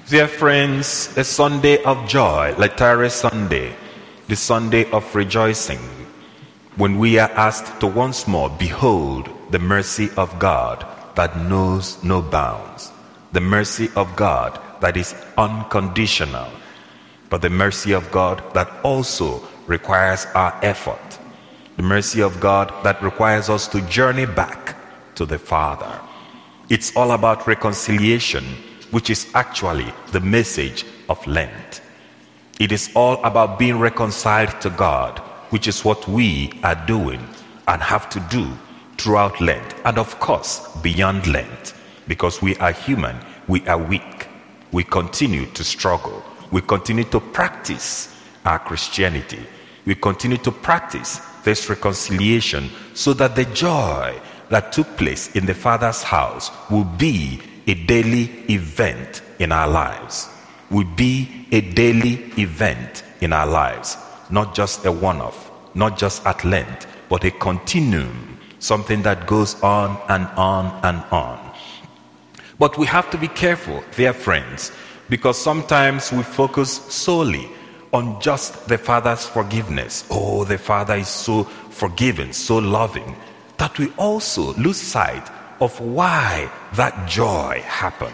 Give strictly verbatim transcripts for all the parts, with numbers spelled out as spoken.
Dear friends, a Sunday of joy, Laetare Sunday, the Sunday of rejoicing, when we are asked to once more behold the mercy of God that knows no bounds, the mercy of God that is unconditional, but the mercy of God that also requires our effort, the mercy of God that requires us to journey back to the Father. It's all about reconciliation, which is actually the message of Lent. It is all about being reconciled to God, which is what we are doing and have to do throughout Lent, and of course beyond Lent, because we are human, we are weak, we continue to struggle, we continue to practice our Christianity, we continue to practice this reconciliation, so that the joy that took place in the Father's house will be a daily event in our lives, will be a daily event in our lives, not just a one-off, not just at Lent, but a continuum, something that goes on and on and on. But we have to be careful, dear friends, because sometimes we focus solely on just the Father's forgiveness. Oh, the Father is so forgiving, so loving, that we also lose sight of why that joy happened.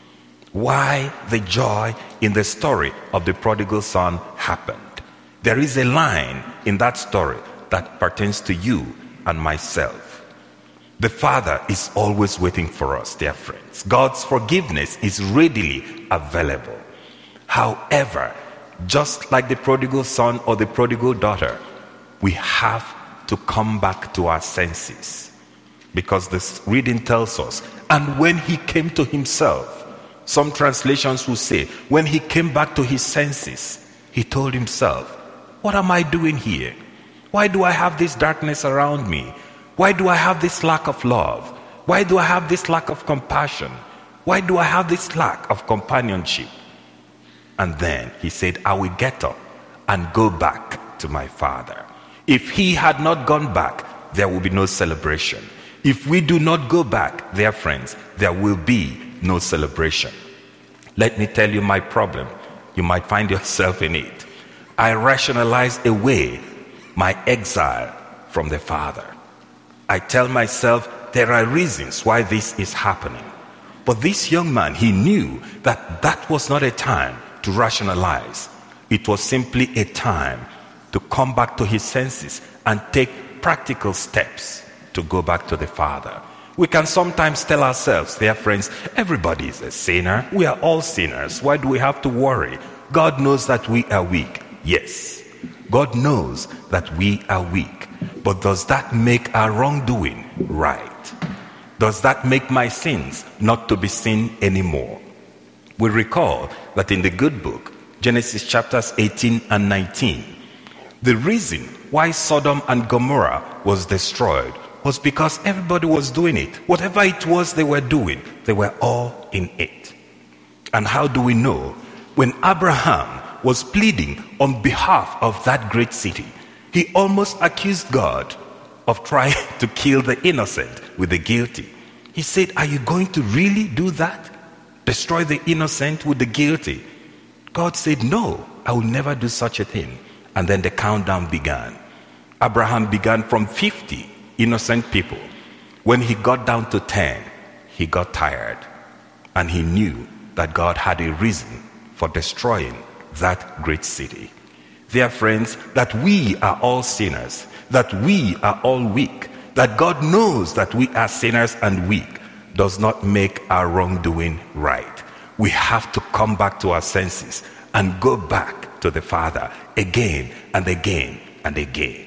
Why the joy in the story of the prodigal son happened. There is a line in that story that pertains to you and myself. The Father is always waiting for us, dear friends. God's forgiveness is readily available. However, just like the prodigal son or the prodigal daughter, we have to come back to our senses. Because this reading tells us, and when he came to himself, some translations will say, when he came back to his senses, he told himself, what am I doing here? Why do I have this darkness around me? Why do I have this lack of love? Why do I have this lack of compassion? Why do I have this lack of companionship? And then he said, I will get up and go back to my Father. If he had not gone back, there will be no celebration. If we do not go back, dear friends, there will be no celebration. Let me tell you my problem. You might find yourself in it. I rationalize away my exile from the Father. I tell myself there are reasons why this is happening. But this young man, he knew that that was not a time to rationalize. It was simply a time to come back to his senses and take practical steps to go back to the Father. We can sometimes tell ourselves, dear friends, everybody is a sinner. We are all sinners. Why do we have to worry? God knows that we are weak. Yes, God knows that we are weak. But does that make our wrongdoing right? Does that make my sins not to be sin anymore? We recall that in the good book, Genesis chapters eighteen and nineteen, the reason why Sodom and Gomorrah was destroyed was because everybody was doing it. Whatever it was they were doing, they were all in it. And how do we know? When Abraham was pleading on behalf of that great city, he almost accused God of trying to kill the innocent with the guilty. He said, are you going to really do that? Destroy the innocent with the guilty? God said, no, I will never do such a thing. And then the countdown began. Abraham began from fifty innocent people. When he got down to ten, he got tired, and he knew that God had a reason for destroying that great city. Dear friends, that we are all sinners, that we are all weak, that God knows that we are sinners and weak, does not make our wrongdoing right. We have to come back to our senses and go back to the Father again and again and again.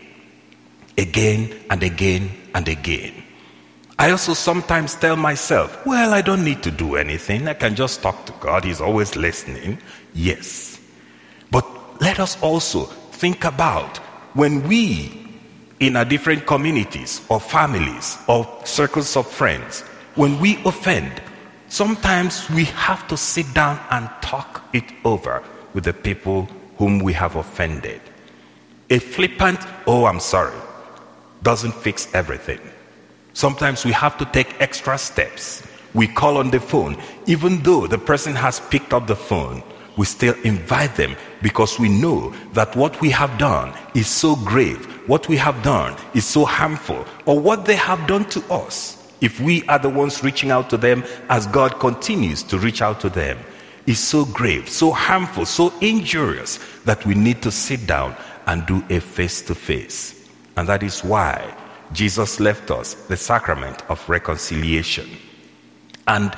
Again and again and again. I also sometimes tell myself, well, I don't need to do anything. I can just talk to God. He's always listening. Yes. But let us also think about when we, in our different communities or families or circles of friends, when we offend, sometimes we have to sit down and talk it over with the people whom we have offended. A flippant, oh, I'm sorry, doesn't fix everything. Sometimes we have to take extra steps. We call on the phone. Even though the person has picked up the phone, we still invite them because we know that what we have done is so grave, what we have done is so harmful, or what they have done to us, if we are the ones reaching out to them as God continues to reach out to them, is so grave, so harmful, so injurious that we need to sit down and do a face-to-face. And that is why Jesus left us the sacrament of reconciliation. And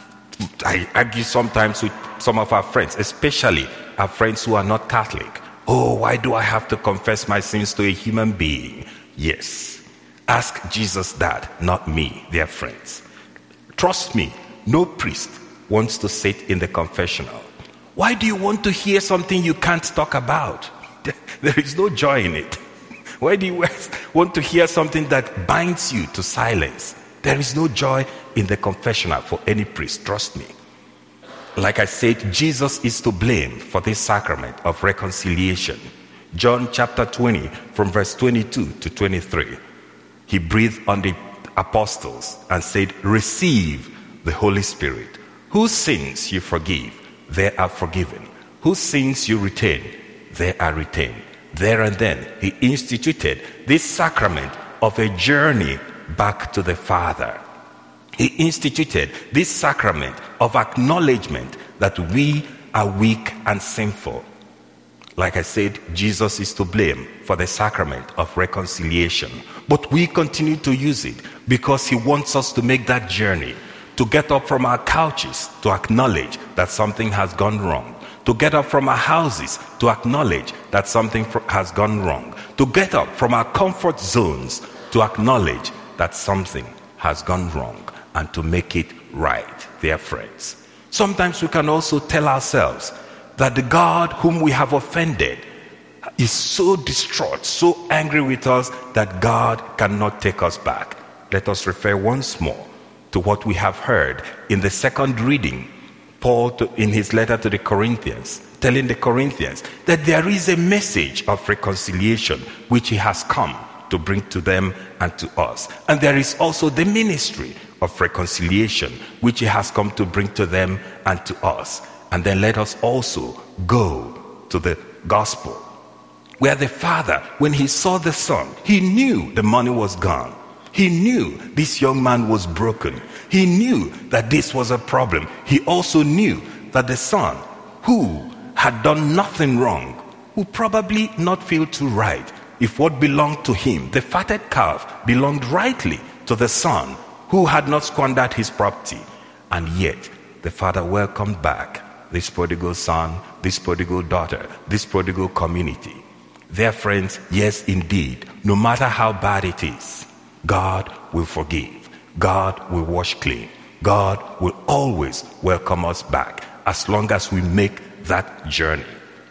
I argue sometimes with some of our friends, especially our friends who are not Catholic. Oh, why do I have to confess my sins to a human being? Yes. Ask Jesus that, not me, dear friends. Trust me, no priest wants to sit in the confessional. Why do you want to hear something you can't talk about? There is no joy in it. Why do you want to hear something that binds you to silence? There is no joy in the confessional for any priest, trust me. Like I said, Jesus is to blame for this sacrament of reconciliation. John chapter twenty, from verse twenty-two to twenty-three. He breathed on the apostles and said, receive the Holy Spirit. Whose sins you forgive, they are forgiven. Whose sins you retain, they are retained. There and then, he instituted this sacrament of a journey back to the Father. He instituted this sacrament of acknowledgement that we are weak and sinful. Like I said, Jesus is to blame for the sacrament of reconciliation. But we continue to use it because he wants us to make that journey, to get up from our couches, to acknowledge that something has gone wrong, to get up from our houses, to acknowledge that something has gone wrong, to get up from our comfort zones, to acknowledge that something has gone wrong, and to make it right, dear friends. Sometimes we can also tell ourselves that the God whom we have offended is so distraught, so angry with us that God cannot take us back. Let us refer once more to what we have heard in the second reading, Paul to, in his letter to the Corinthians, telling the Corinthians that there is a message of reconciliation which he has come to bring to them and to us. And there is also the ministry of reconciliation which he has come to bring to them and to us. And then let us also go to the gospel, where the father, when he saw the son, he knew the money was gone. He knew this young man was broken. He knew that this was a problem. He also knew that the son, who had done nothing wrong, would probably not feel too right if what belonged to him, the fatted calf, belonged rightly to the son who had not squandered his property. And yet the father welcomed back this prodigal son, this prodigal daughter, this prodigal community. Dear friends, yes indeed, no matter how bad it is, God will forgive. God will wash clean. God will always welcome us back as long as we make that journey.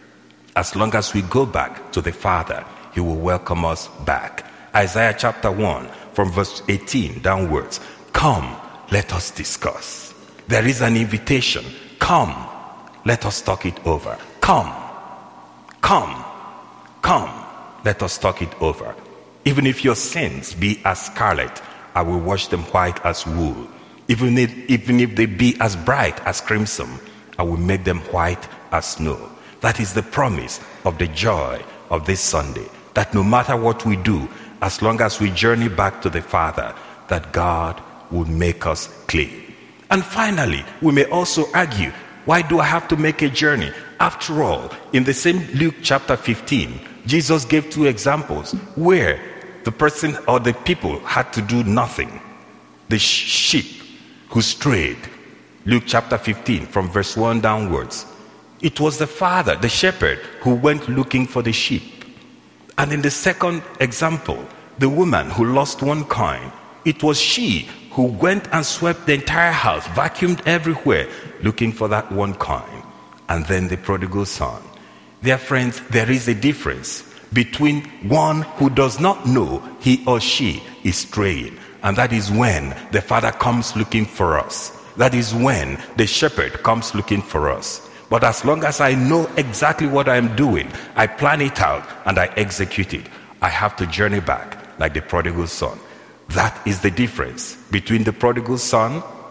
As long as we go back to the Father, he will welcome us back. Isaiah chapter one, from verse eighteen downwards. Come, let us discuss. There is an invitation. Come, let us talk it over. Come, come, come, let us talk it over. Even if your sins be as scarlet, I will wash them white as wool. Even if, even if they be as bright as crimson, I will make them white as snow. That is the promise of the joy of this Sunday. That no matter what we do, as long as we journey back to the Father, that God will make us clean. And finally, we may also argue, why do I have to make a journey? After all, in the same Luke chapter fifteen, Jesus gave two examples where the person or the people had to do nothing. The sheep who strayed, Luke chapter fifteen, from verse one downwards. It was the father, the shepherd, who went looking for the sheep. And in the second example, the woman who lost one coin, it was she who went and swept the entire house, vacuumed everywhere, looking for that one coin. And then the prodigal son. Dear friends, there is a difference between one who does not know he or she is straying, and that is when the father comes looking for us. That is when the shepherd comes looking for us. But as long as I know exactly what I'm doing, I plan it out and I execute it, I have to journey back like the prodigal son. That is the difference between the prodigal son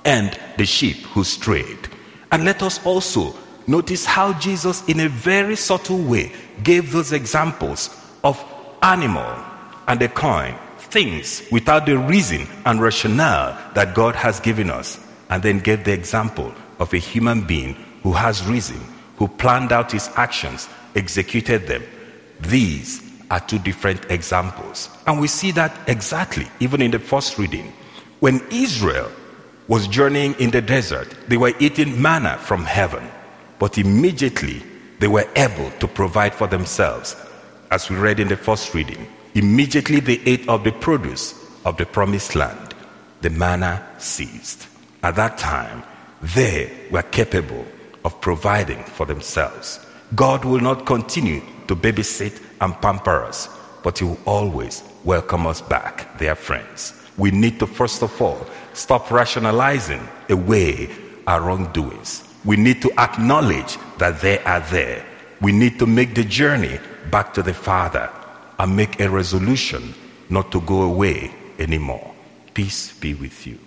and the sheep who strayed. And let us also notice how Jesus, in a very subtle way, gave those examples of animal and a coin, things without the reason and rationale that God has given us, and then gave the example of a human being who has reason, who planned out his actions, executed them. These are two different examples. And we see that exactly even in the first reading. When Israel was journeying in the desert, they were eating manna from heaven, but immediately they were able to provide for themselves. As we read in the first reading, immediately they ate of the produce of the promised land. The manna ceased. At that time, they were capable of providing for themselves. God will not continue to babysit and pamper us, but he will always welcome us back, dear friends. We need to first of all stop rationalizing away our wrongdoings. We need to acknowledge that they are there. We need to make the journey back to the Father and make a resolution not to go away anymore. Peace be with you.